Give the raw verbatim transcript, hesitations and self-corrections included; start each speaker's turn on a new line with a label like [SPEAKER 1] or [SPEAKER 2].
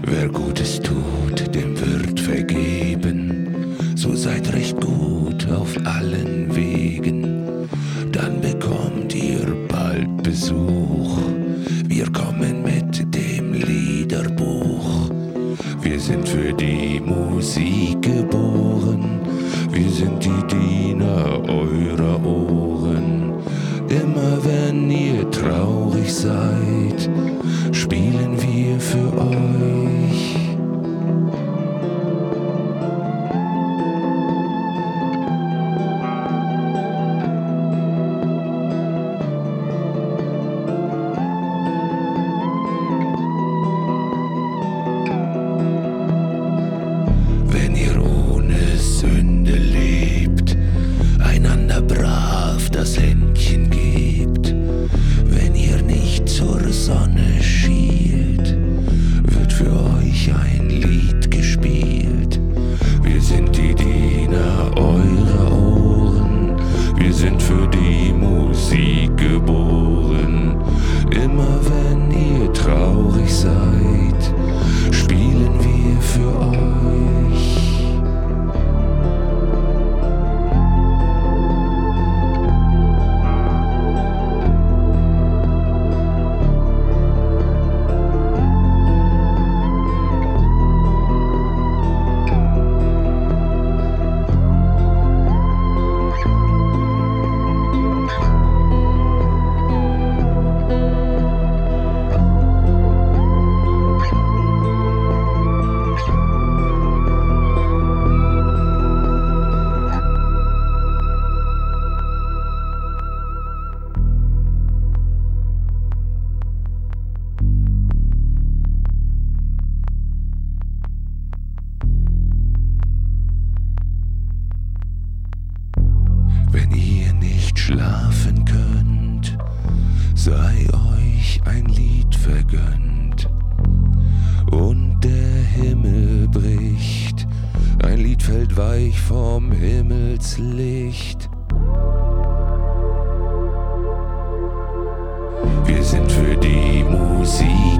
[SPEAKER 1] Wer Gutes tut, dem wird vergeben. So seid recht gut auf allen Wegen, dann bekommt ihr bald Besuch. Wir kommen mit dem Liederbuch. Wir sind für die Musik geboren. Wir sind die Diener eurer Ohren. Immer wenn ihr traurig seid, spielen wir für euch. Wenn ihr ohne Sünde lebt, einander brav das Händchen gebt, wenn ihr nicht zur Sonne schielt, wird für euch ein Lied gespielt. Wir sind die Diener eurer Ohren, wir sind für die Musik geboren. Immer wenn ihr traurig seid, spielen wir für euch. Wenn ihr nicht schlafen könnt, sei euch ein Lied vergönnt. Und der Himmel bricht, ein Lied fällt weich vom Himmelslicht. Wir sind für die Musik